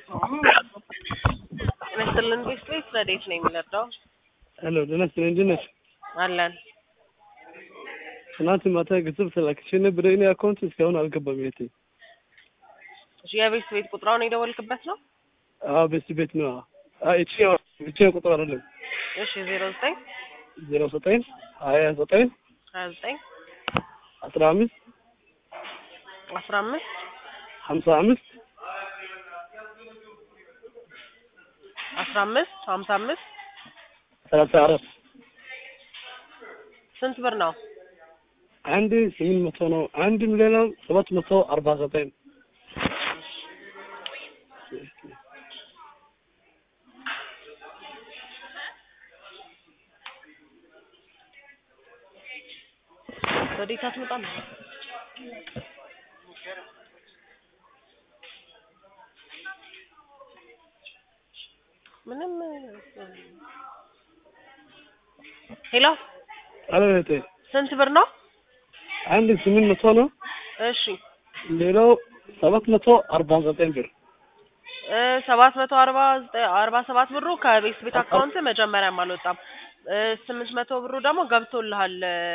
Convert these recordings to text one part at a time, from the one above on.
Mr. Please Pradesh name letter. Hello, Dennis Engineer. Alan. Sanati Mata Gizub selection, brain account is down Alcabamiti. She have a sweet Putrani the World Cabasno? Bit no. It's your Kutarale. Yes, she's 0 thing. 0 Sotain. I as a pen. As thing. Atramis. Aframis. Hamsamis. Aframis. Hamsamis. Saras. Since we're now. Andy Simin Matono. Andy Milano. Sabat Mato Arbazatain. So this has not Hello? Hello, Since we're now? Andy Simin Matono. She. Lero Sabat Mato Arbazatain. 747 ብሩ ከቤት አካውንት መጀመሪያ አልወጣም 800 ብሩ ደግሞ ገብቶልሃል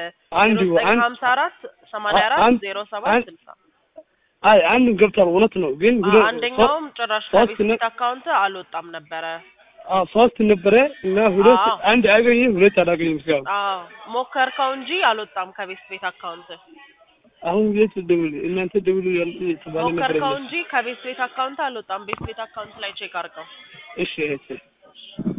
954 84 07 60 አይ አንድ ገብቷል እውነት ነው ግን አንደኛውም ጭራሽ ከቤት አካውንት አልወጣም ነበር ሶስት ነበር እና ሁለት አንድ አገኘ ሁለት አላገኘም እስካሁን ሞከርከው እንጂ አልወጣም ከቤት አካውንት አሁን ቤት ደውል እናንተ ደውሉ ተባለ ነበር ሞከርከው እንጂ ከቤት አካውንት አልወጣም ቤት አካውንት ላይ ቼክ አድርገው እሺ